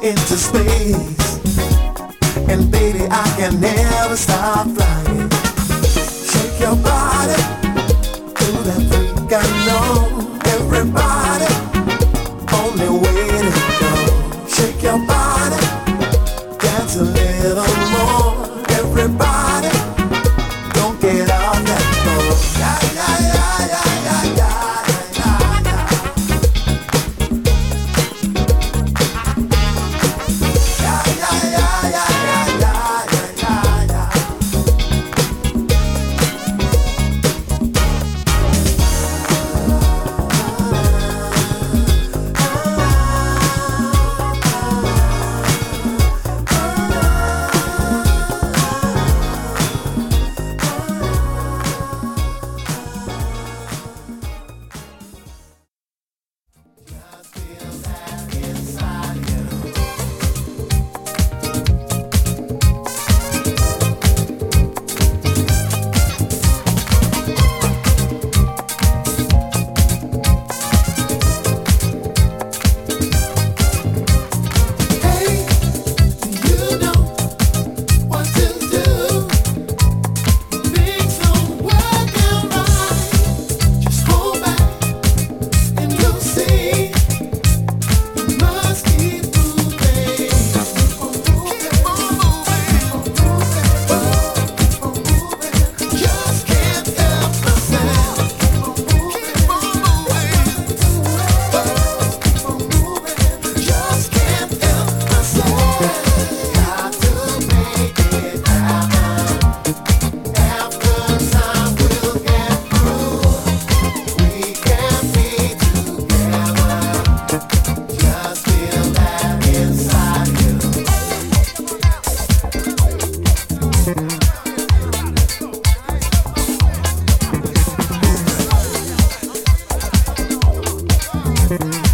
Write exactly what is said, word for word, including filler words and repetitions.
into space. And baby, I can never stop flying. Shake your body, do that freak I know. Everybody, only way to go. Shake your body, dance a little more. Everybody, don't get off that floor. Yeah, yeah, yeah, yeah, yeah, yeah, yeah, yeah. Yeah, yeah, yeah, yeah, yeah, yeah, yeah, yeah. Thank you.